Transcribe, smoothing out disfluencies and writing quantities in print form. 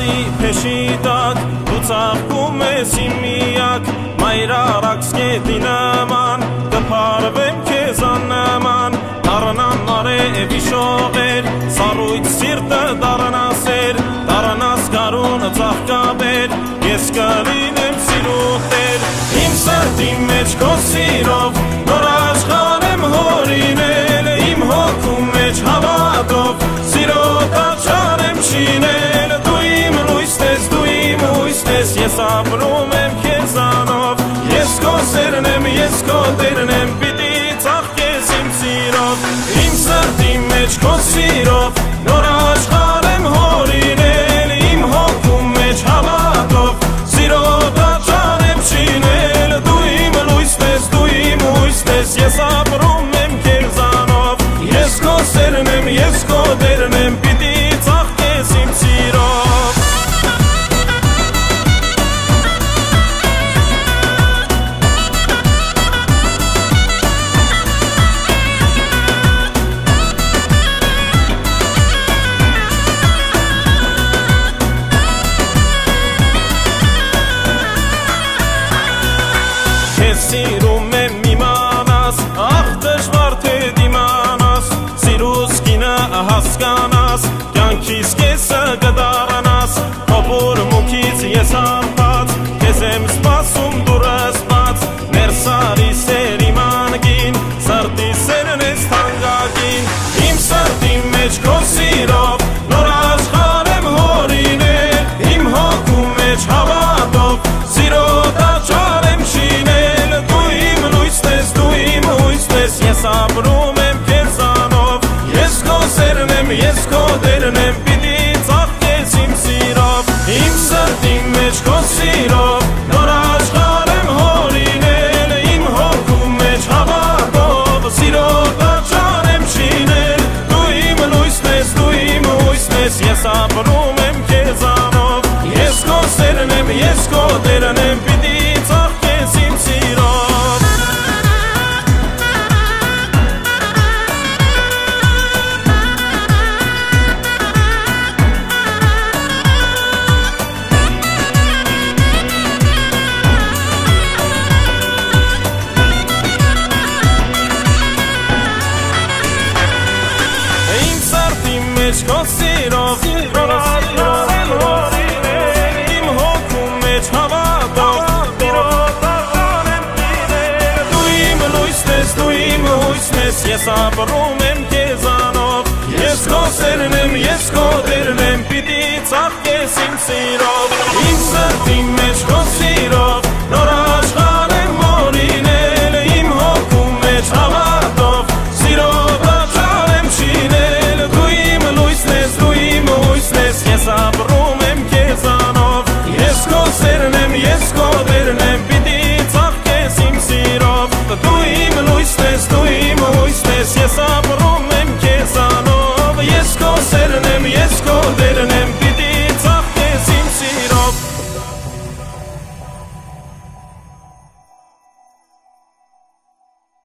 Սարդի փեշիտակ դու ծաղկում ես իմ միակ մայրարակ սկետի նման կփարվեմ քեզան նման դառնան արև իշողեր սառույց սիրտը դառնասեր դառնաս գարուն ծաղկաբեր ես կլինեմ սիրուտեր իմ սրտի մեջ քո սիրով նոր աշխարհ եմ հորինել իմ հոգու մեջ հավատով սիրո տաճար եմ շինել դու իմ լույսն ես ես ապրում եմ քեզանով ես քո սերն եմ ես քո տերն եմ պիտի ծաղկես իմ սիրով իմ սրտի մեջ քո սիրով նոր աշխարհ եմ հորինել իմ հոգու մեջ հավատով սիրո տաճար եմ շինել դու իմ լույսն ես ես ապրում եմ քեզանով ես քո սերն եմ ես քո տերն եմ պիտի ծաղկես իմ սիրով Սիրում եմ իմանաս, աղ դժվար թե դիմանաս Սիրուս կինը հասկանաս, կյանքիս կեսը կդառնաս Հոբոր մուքից ես արփած, քեզ եմ սպասում դուրս բաց Ներսարի սեր իմ անգին, սրտի սերն ես թանկագին Իմ սրտի մեջ քո սիրով, նոր աշխարհ եմ հորինել Իմ հոգու մեջ հավատով, սիրո տաճար եմ շինել Ես ապրում եմ քեզանով Ես քո սերն եմ, ես քո տերն եմ Պիտի ծաղկես իմ սիրով Իմ սրտի մեջ քո սիրով Նոր աշխարհ եմ հորինել Իմ հոգու մեջ հավատով Սիրո տաճար եմ շինել Դու իմ լույսն ես Ես ապրում եմ քեզանով Ես քո սերն եմ, ես քո տերն եմ Պիտի ծաղկես իմ սիրով Քո սիրով, նոր աշխարհ եմ հորինել Իմ հոգու մեջ հավատով, սիրո տաճար եմ շինել Դու իմ լույսն ես, ես ապրում եմ քեզանով Ես քո սերն եմ, ես քո տերն եմ, պիտի ծաղկես իմ սիրով Իմ սրտի մեջ քո սիրով